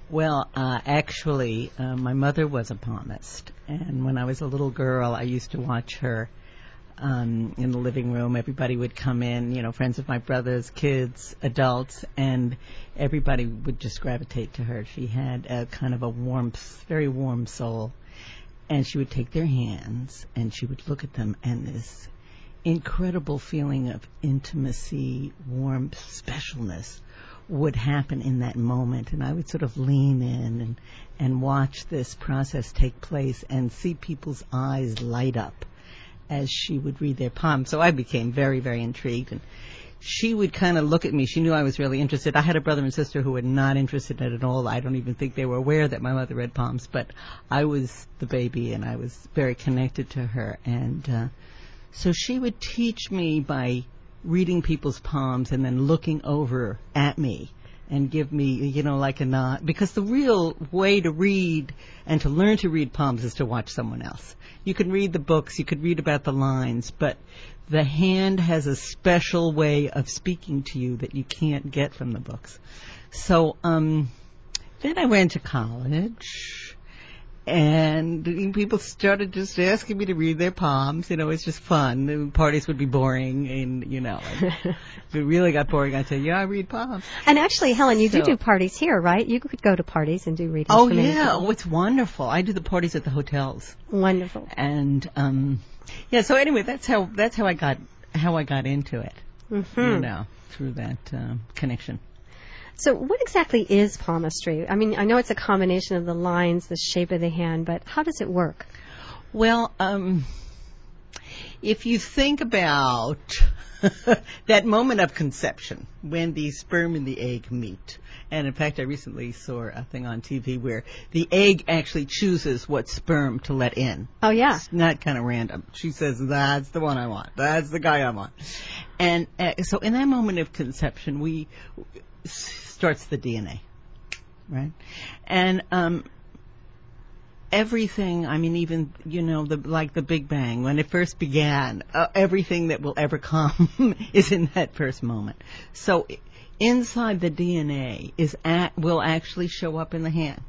Well, actually, my mother was a palmist, and when I was a little girl, I used to watch her in the living room. Everybody would come in, friends of my brother's, kids, adults, and everybody would just gravitate to her. She had a kind of a warmth, very warm soul, and she would take their hands, and she would look at them, and this incredible feeling of intimacy, warmth, specialness would happen in that moment, and I would sort of lean in and watch this process take place and see people's eyes light up as she would read their palm. So I became very, very intrigued, and she would kind of look at me. She knew I was really interested. I had a brother and sister who were not interested in it at all. I don't even think they were aware that my mother read palms, but I was the baby, and I was very connected to her. And so she would teach me by reading people's palms and then looking over at me and give me, like a nod. Because the real way to read and to learn to read palms is to watch someone else. You can read the books, you could read about the lines, but the hand has a special way of speaking to you that you can't get from the books. So then I went to college, and people started just asking me to read their palms. It's just fun. The parties would be boring, and, if it really got boring, I'd say, yeah, I read palms. And actually, Helen, you do parties here, right? You could go to parties and do readings. Oh, yeah. Oh, it's wonderful. I do the parties at the hotels. Wonderful. And, so anyway, that's how I got into it, through that connection. So what exactly is palmistry? I mean, I know it's a combination of the lines, the shape of the hand, but how does it work? Well, if you think about that moment of conception, when the sperm and the egg meet, and in fact I recently saw a thing on TV where the egg actually chooses what sperm to let in. Oh, yeah. It's not kind of random. She says, that's the one I want. That's the guy I want. And so in that moment of conception, starts the DNA, right? And everything, I mean, even, like the Big Bang, when it first began, everything that will ever come is in that first moment. So inside the DNA will actually show up in the hand.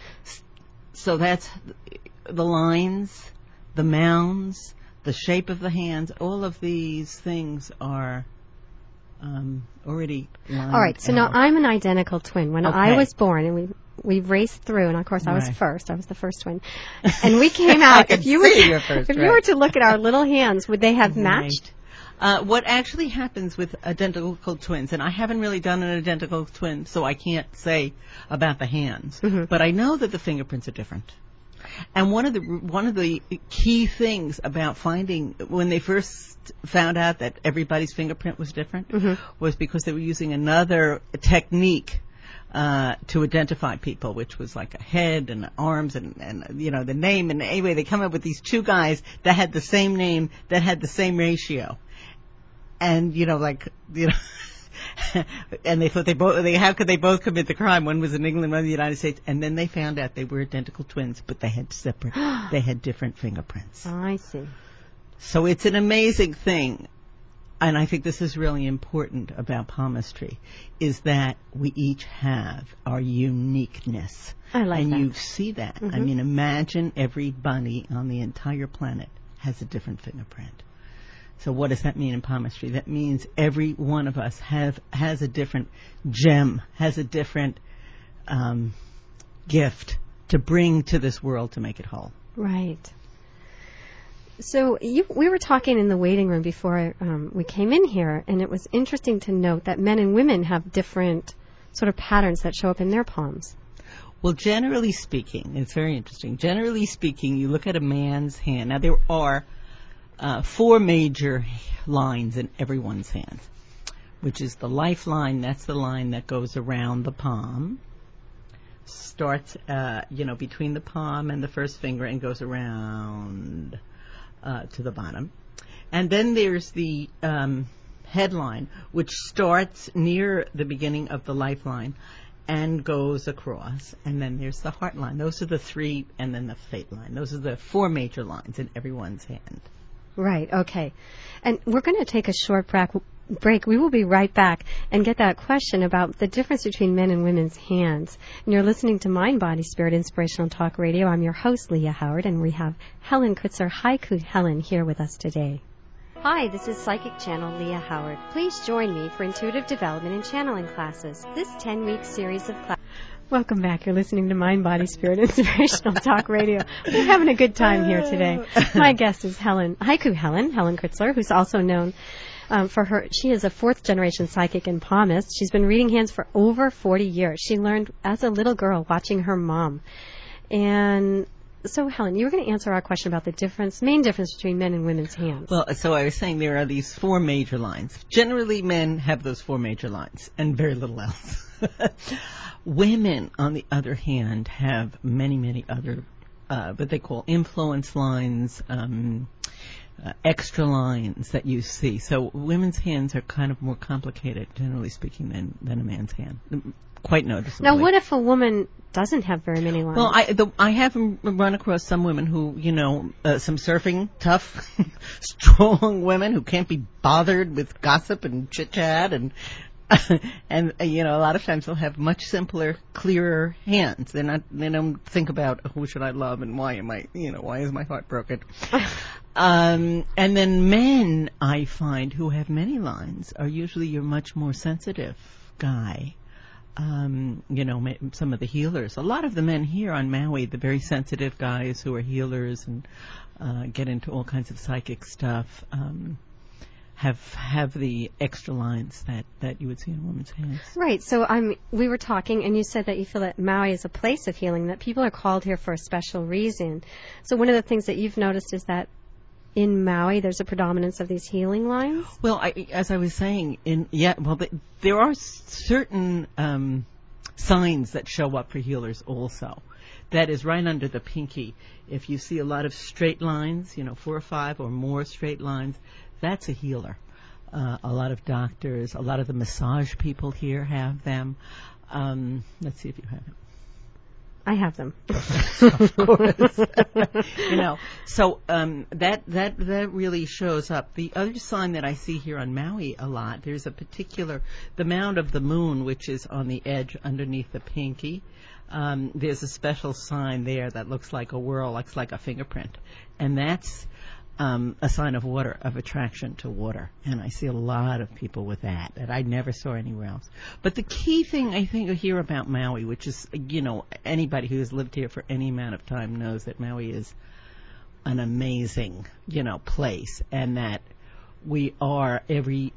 So that's the lines, the mounds, the shape of the hands, all of these things are already lined. All right, so now I'm an identical twin. When I was born, and we raced through, and of course I was first. I was the first twin. And we came out. If you were to look at our little hands, would they have matched? What actually happens with identical twins, and I haven't really done an identical twin, so I can't say about the hands, but I know that the fingerprints are different. And one of the key things about finding, when they first found out that everybody's fingerprint was different, was because they were using another technique to identify people, which was like a head and arms and the name. And anyway, they come up with these two guys that had the same name, that had the same ratio. And, and they thought how could they both commit the crime? One was in England, one in the United States. And then they found out they were identical twins, but they had they had different fingerprints. Oh, I see. So it's an amazing thing. And I think this is really important about palmistry, is that we each have our uniqueness. I like that. And you see that. I mean, imagine everybody on the entire planet has a different fingerprint. So what does that mean in palmistry? That means every one of us has a different gem, has a different gift to bring to this world to make it whole. Right. So we were talking in the waiting room before we came in here, and it was interesting to note that men and women have different sort of patterns that show up in their palms. Well, generally speaking, it's very interesting. Generally speaking, you look at a man's hand. Now, there are 4 major lines in everyone's hand, which is the lifeline. That's the line that goes around the palm, starts, between the palm and the first finger and goes around to the bottom. And then there's the headline, which starts near the beginning of the lifeline and goes across. And then there's the heart line. Those are the 3, and then the fate line. Those are the 4 major lines in everyone's hand. Right, okay. And we're going to take a short break. We will be right back and get that question about the difference between men and women's hands. And you're listening to Mind, Body, Spirit Inspirational Talk Radio. I'm your host, Leah Howard, and we have Helen Kritzer, Haiku Helen, here with us today. Hi, this is Psychic Channel Leah Howard. Please join me for intuitive development and channeling classes. This 10-week series of classes. Welcome back. You're listening to Mind, Body, Spirit Inspirational Talk Radio. We're having a good time here today. My guest is Haiku Helen Kritzer, who's also known for her. She is a fourth-generation psychic and palmist. She's been reading hands for over 40 years. She learned as a little girl watching her mom. And so, Helen, you were going to answer our question about the main difference between men and women's hands. Well, so I was saying there are these four major lines. Generally, men have those four major lines and very little else. Women, on the other hand, have many, many other, what they call influence lines, extra lines that you see. So women's hands are kind of more complicated, generally speaking, than a man's hand. Quite noticeably. Now, what if a woman doesn't have very many lines? Well, I have run across some women who, some surfing, tough, strong women who can't be bothered with gossip and chit-chat and a lot of times they'll have much simpler, clearer hands. They don't think about who should I love and why is my heart broken? And then men, I find, who have many lines are usually your much more sensitive guy. Some of the healers. A lot of the men here on Maui, the very sensitive guys who are healers and get into all kinds of psychic stuff, have the extra lines that you would see in a woman's hands. Right. So we were talking, and you said that you feel that Maui is a place of healing, that people are called here for a special reason. So one of the things that you've noticed is that in Maui there's a predominance of these healing lines? Well, as I was saying, there are certain signs that show up for healers also. That is right under the pinky. If you see a lot of straight lines, 4 or 5 or more straight lines, that's a healer. A lot of doctors, a lot of the massage people here have them. Let's see if you have them. I have them. Of course. So that really shows up. The other sign that I see here on Maui a lot, there's the mound of the moon, which is on the edge underneath the pinky. There's a special sign there that looks like a whirl, looks like a fingerprint. And that's a sign of water, of attraction to water. And I see a lot of people with that I never saw anywhere else. But the key thing I think here about Maui, which is, anybody who has lived here for any amount of time knows that Maui is an amazing, place, and that we are every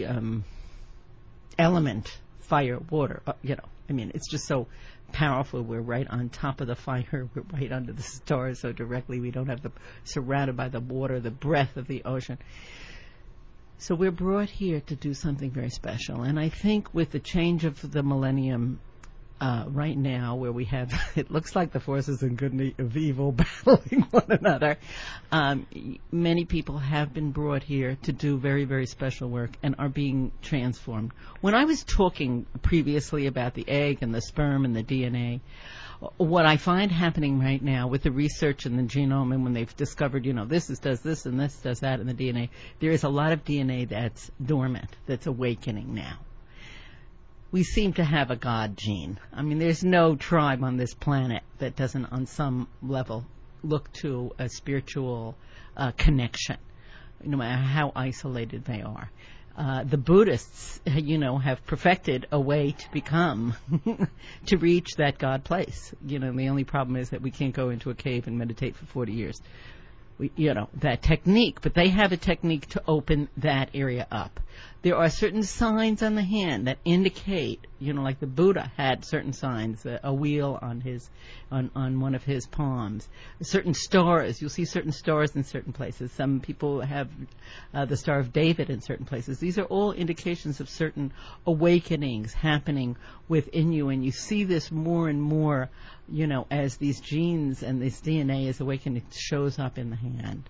element, fire, water, it's just so powerful. We're right on top of the fire. We're right under the stars so directly. We don't have surrounded by the water, the breath of the ocean. So we're brought here to do something very special. And I think with the change of the millennium right now, where we have, it looks like the forces of good and of evil battling one another, many people have been brought here to do very, very special work and are being transformed. When I was talking previously about the egg and the sperm and the DNA, what I find happening right now with the research in the genome, and when they've discovered, this does this and this does that in the DNA, there is a lot of DNA that's dormant, that's awakening now. We seem to have a God gene. There's no tribe on this planet that doesn't, on some level, look to a spiritual connection, no matter how isolated they are. The Buddhists, have perfected a way to become, to reach that God place. The only problem is that we can't go into a cave and meditate for 40 years. That technique, but they have a technique to open that area up. There are certain signs on the hand that indicate, like the Buddha had certain signs, a wheel on one of his palms, certain stars. You'll see certain stars in certain places. Some people have the Star of David in certain places. These are all indications of certain awakenings happening within you, and you see this more and more, as these genes and this DNA is awakening, it shows up in the hand.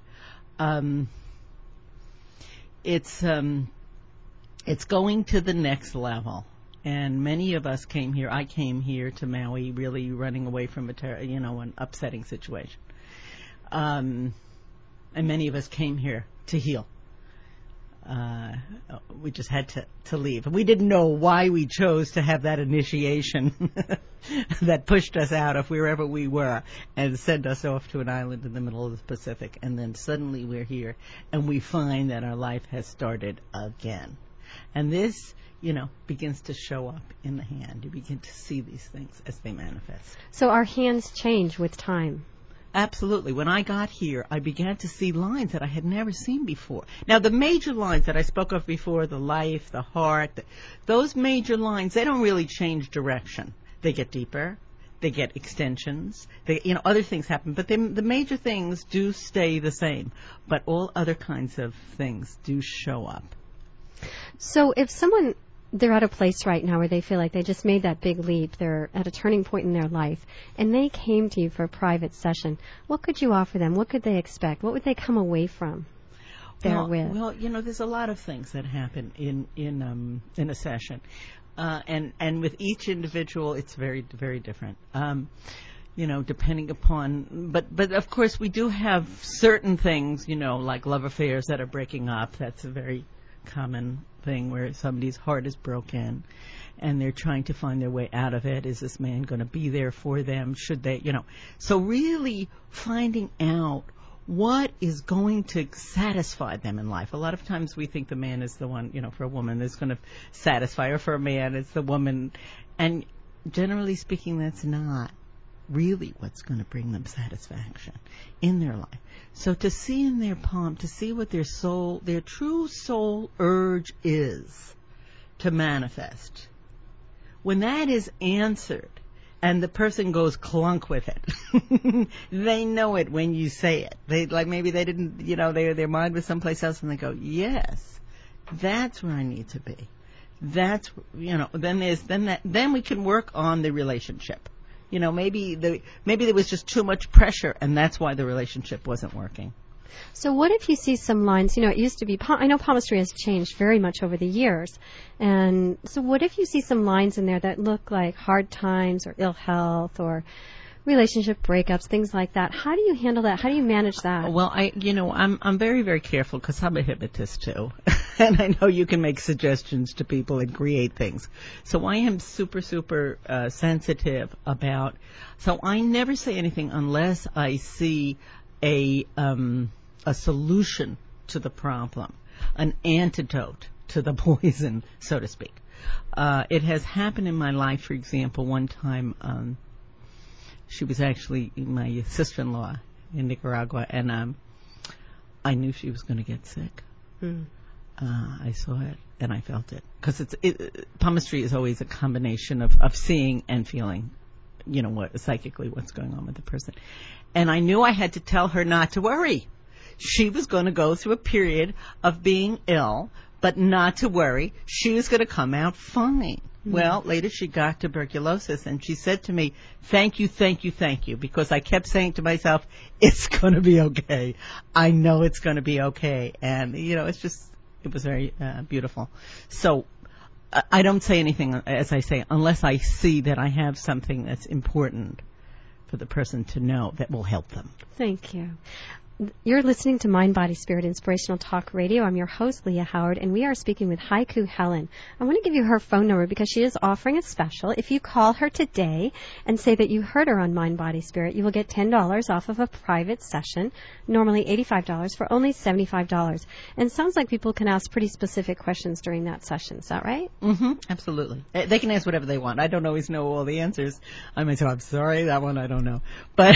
It's going to the next level, and many of us came here. I came here to Maui really running away from an upsetting situation, and many of us came here to heal. we just had to leave. And we didn't know why we chose to have that initiation that pushed us out of wherever we were and sent us off to an island in the middle of the Pacific. And then suddenly we're here and we find that our life has started again. And this, begins to show up in the hand. You begin to see these things as they manifest. So our hands change with time. Absolutely. When I got here, I began to see lines that I had never seen before. Now, the major lines that I spoke of before, the life, the heart, those major lines, they don't really change direction. They get deeper. They get extensions. Other things happen. But the major things do stay the same. But all other kinds of things do show up. So if they're at a place right now where they feel like they just made that big leap, they're at a turning point in their life, and they came to you for a private session, what could you offer them? What could they expect? What would they come away from therewith? Well, there's a lot of things that happen in a session, and with each individual, it's very, very different. Depending upon, but of course we do have certain things, like love affairs that are breaking up. That's a very common thing where somebody's heart is broken and they're trying to find their way out of it. Is this man going to be there for them? Should they, So really finding out what is going to satisfy them in life. A lot of times we think the man is the one, for a woman is going to satisfy, or for a man it's the woman. And generally speaking, that's not really what's going to bring them satisfaction in their life. So to see in their palm, to see what their true soul urge is to manifest, when that is answered and the person goes clunk with it, they know it when you say it. Maybe they didn't, their mind was someplace else and they go, yes, that's where I need to be. That's, then we can work on the relationship. Maybe there was just too much pressure, and that's why the relationship wasn't working. So what if you see some lines, it used to be, I know palmistry has changed very much over the years, and so what if you see some lines in there that look like hard times or ill health or relationship breakups, things like that? How do you handle that? How do you manage that? Well, I'm very, very careful because I'm a hypnotist too. And I know you can make suggestions to people and create things. So I am super, super sensitive about, so I never say anything unless I see a solution to the problem, an antidote to the poison, so to speak. It has happened in my life, for example, one time, she was actually my sister-in-law in Nicaragua, and I knew she was going to get sick. I saw it and I felt it, because palmistry is always a combination of seeing and feeling, psychically what's going on with the person. And I knew I had to tell her not to worry. She was going to go through a period of being ill, but not to worry. She was going to come out fine. Well, later she got tuberculosis, and she said to me, thank you, because I kept saying to myself, it's going to be okay. I know it's going to be okay. And, it was very beautiful. So I don't say anything, as I say, unless I see that I have something that's important for the person to know that will help them. Thank you. You're listening to Mind, Body, Spirit Inspirational Talk Radio. I'm your host, Leah Howard, and we are speaking with Haiku Helen. I want to give you her phone number because she is offering a special. If you call her today and say that you heard her on Mind, Body, Spirit, you will get $10 off of a private session, normally $85 for only $75. And it sounds like people can ask pretty specific questions during that session. Is that right? Mm-hmm. Absolutely. They can ask whatever they want. I don't always know all the answers. I may say, I'm sorry, that one I don't know. But,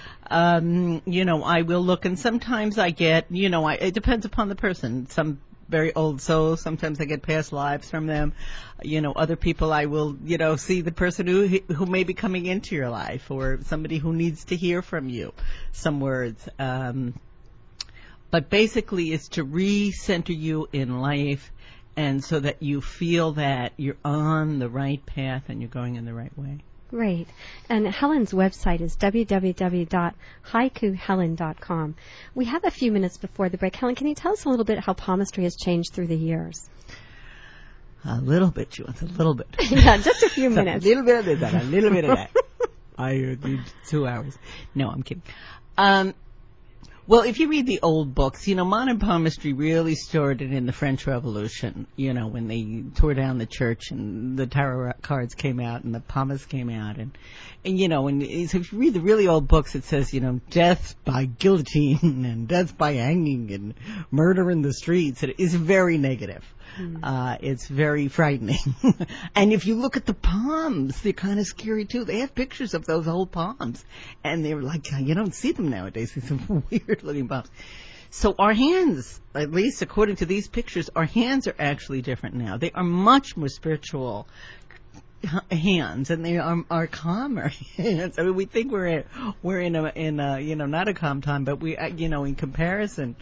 I will look. And sometimes I get, it depends upon the person. Some very old souls, sometimes I get past lives from them. Other people I will, see the person who may be coming into your life, or somebody who needs to hear from you some words. But basically it's to recenter you in life, and so that you feel that you're on the right path and you're going in the right way. Great. And Helen's website is www.haikuhelen.com. We have a few minutes before the break. Helen, can you tell us a little bit how palmistry has changed through the years? A little bit, she wants a little bit. Yeah, just a few minutes. A little bit of this and a little bit of that. I need 2 hours. No, I'm kidding. Well, if you read the old books, modern palmistry really started in the French Revolution, when they tore down the church and the tarot cards came out and the palmists came out. And so if you read the really old books, it says, death by guillotine and death by hanging and murder in the streets. It is very negative. It's very frightening. And if you look at the palms, they're kind of scary too. They have pictures of those old palms, and they're like, you don't see them nowadays. These some weird looking palms. So our hands, at least according to these pictures, our hands are actually different now. They are much more spiritual hands, and they are calmer hands. I mean, we think we're in a not a calm time, but we in comparison.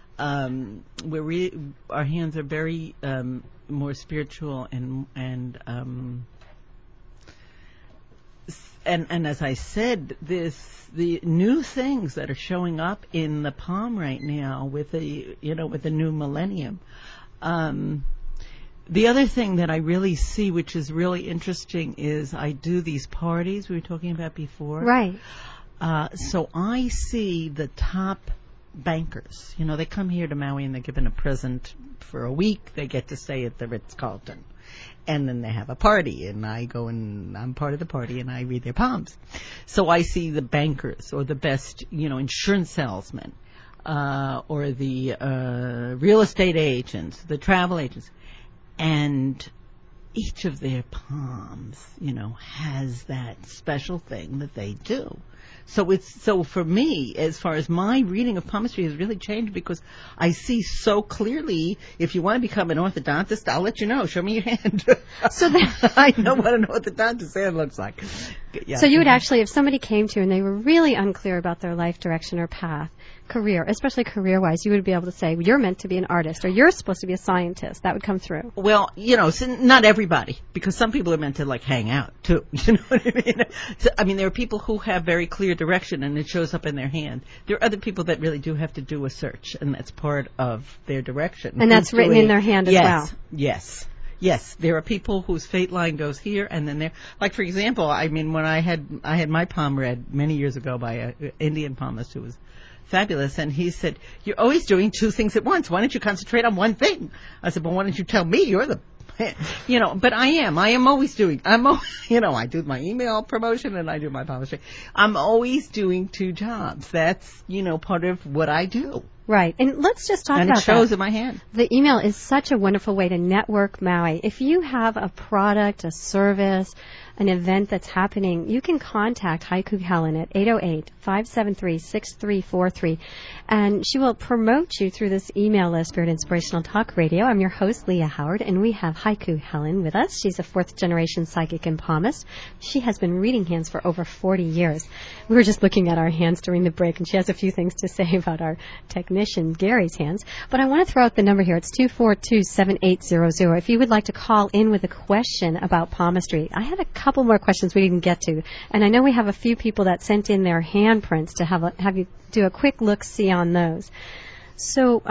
Our hands are very more spiritual and as I said, the new things that are showing up in the palm right now with the new millennium. The other thing that I really see, which is really interesting, is I do these parties we were talking about before. Right. So I see the top bankers. They come here to Maui and they're given a present for a week. They get to stay at the Ritz-Carlton. And then they have a party, and I go and I'm part of the party, and I read their palms. So I see the bankers or the best, insurance salesmen, or the real estate agents, the travel agents. And each of their palms, has that special thing that they do. So for me, as far as my reading of palmistry has really changed, because I see so clearly. If you want to become an orthodontist, I'll let you know. Show me your hand. So I know what an orthodontist hand looks like. Yeah. So you would actually, if somebody came to you and they were really unclear about their life direction or path, career, especially career-wise, you would be able to say, you're meant to be an artist, or you're supposed to be a scientist. That would come through. Well, so not everybody, because some people are meant to, hang out, too. You know what I mean? So, there are people who have very clear direction, and it shows up in their hand. There are other people that really do have to do a search, and that's part of their direction. And that's written in their hand as well. Yes, there are people whose fate line goes here, and then there. Like, for example, when I had my palm read many years ago by an Indian palmist who was fabulous, and he said, "You're always doing two things at once. Why don't you concentrate on one thing?" I said, "Well, why don't you tell me you're the..." But I am always doing, I do my email promotion and I do my palmistry. I'm always doing two jobs. That's, part of what I do. Right. And let's just talk about that. And it shows in my hand. The email is such a wonderful way to network Maui. If you have a product, a service, an event that's happening, you can contact Haiku Helen at 808-573-6343, and she will promote you through this email list, Spirit Inspirational Talk Radio. I'm your host, Leah Howard, and we have Haiku Helen with us. She's a fourth-generation psychic and palmist. She has been reading hands for over 40 years. We were just looking at our hands during the break, and she has a few things to say about our technician, Gary's hands. But I want to throw out the number here. It's 242-7800. If you would like to call in with a question about palmistry. I had a couple more questions we didn't get to, and I know we have a few people that sent in their handprints to have you do a quick look-see on those. So,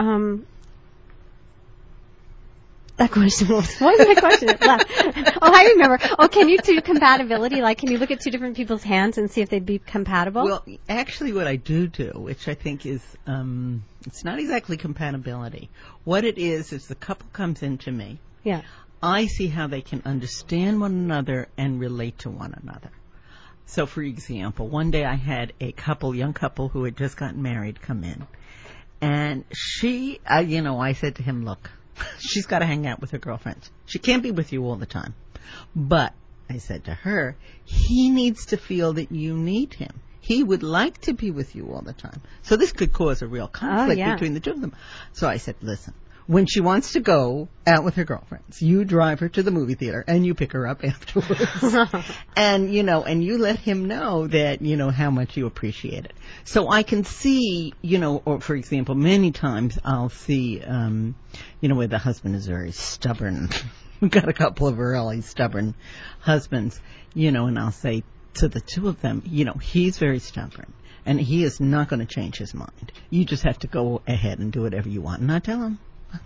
that question was, what was my question? It left. Oh, I remember. Oh, can you do compatibility? Like, can you look at two different people's hands and see if they'd be compatible? Well, actually what I do, which I think is, it's not exactly compatibility. What it is the couple comes into me. Yeah. I see how they can understand one another and relate to one another. So, for example, one day I had a young couple who had just gotten married come in. And she, I said to him, look, she's got to hang out with her girlfriends. She can't be with you all the time. But, I said to her, he needs to feel that you need him. He would like to be with you all the time. So this could cause a real conflict between the two of them. So I said, listen. When she wants to go out with her girlfriends, you drive her to the movie theater and you pick her up afterwards. And, and you let him know that, how much you appreciate it. So I can see, or for example, many times I'll see, where the husband is very stubborn. We've got a couple of really stubborn husbands, and I'll say to the two of them, he's very stubborn. And he is not going to change his mind. You just have to go ahead and do whatever you want. And I tell him.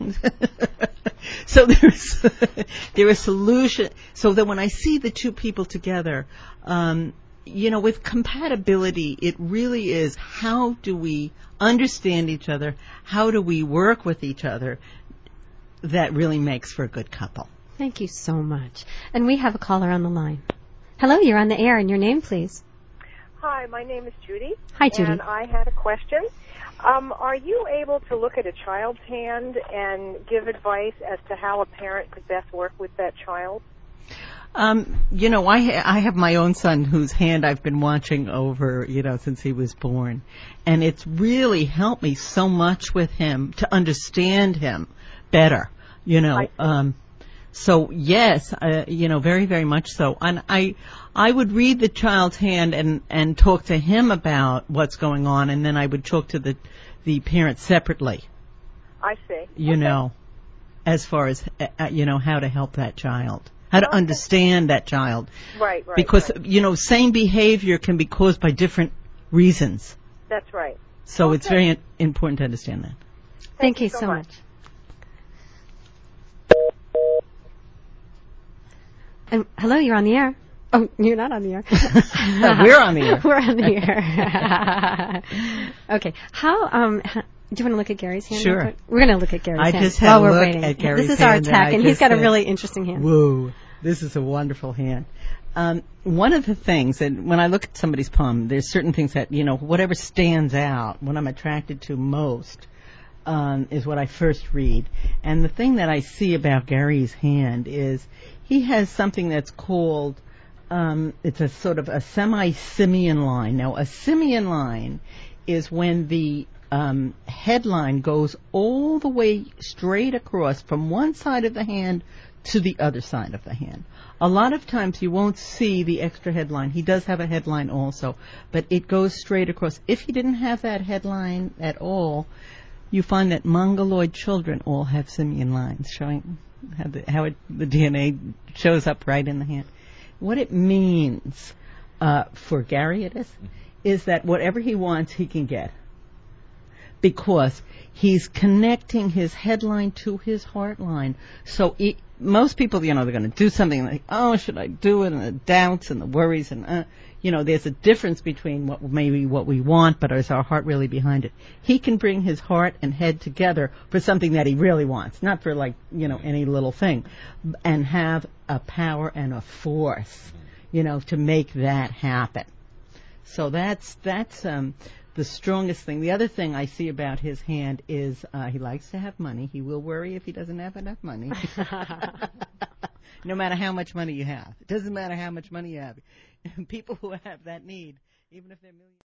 So there is solution. So that when I see the two people together, with compatibility, it really is how do we understand each other, how do we work with each other, that really makes for a good couple. Thank you so much. And we have a caller on the line. Hello, you're on the air, and your name, please. Hi, my name is Judy. Hi, Judy. And I had a question. Are you able to look at a child's hand and give advice as to how a parent could best work with that child? I have my own son whose hand I've been watching over, since he was born. And it's really helped me so much with him to understand him better, So yes, very, very much so. And I would read the child's hand and talk to him about what's going on, and then I would talk to the parent separately. I see. As far as, how to help that child. How to understand that child. Right. Because, same behavior can be caused by different reasons. That's right. So it's very important to understand that. Thank you so much. And hello, you're on the air. Oh, you're not on the air. We're on the air. We're on the air. Okay. Do you want to look at Gary's hand? Sure. We're going to look at Gary's hand. I just had a look waiting. at Gary's hand. This is our tech, and he's got a really interesting hand. Whoa, this is a wonderful hand. One of the things, and when I look at somebody's palm, there's certain things that, whatever stands out, what I'm attracted to most, is what I first read. And the thing that I see about Gary's hand is he has something that's called, it's a sort of a semi-simian line. Now, a simian line is when the headline goes all the way straight across from one side of the hand to the other side of the hand. A lot of times you won't see the extra headline. He does have a headline also, but it goes straight across. If he didn't have that headline at all, you find that Mongoloid children all have simian lines, showing how the DNA shows up right in the hand. What it means for Gary is that whatever he wants, he can get. Because he's connecting his headline to his heart line. So most people, they're going to do something like, oh, should I do it? And the doubts and the worries and, there's a difference between what we want, but is our heart really behind it? He can bring his heart and head together for something that he really wants, not for any little thing, and have a power and a force, to make that happen. So that's the strongest thing. The other thing I see about his hand is he likes to have money. He will worry if he doesn't have enough money. No matter how much money you have. It doesn't matter how much money you have. People who have that need, even if they're millionaires.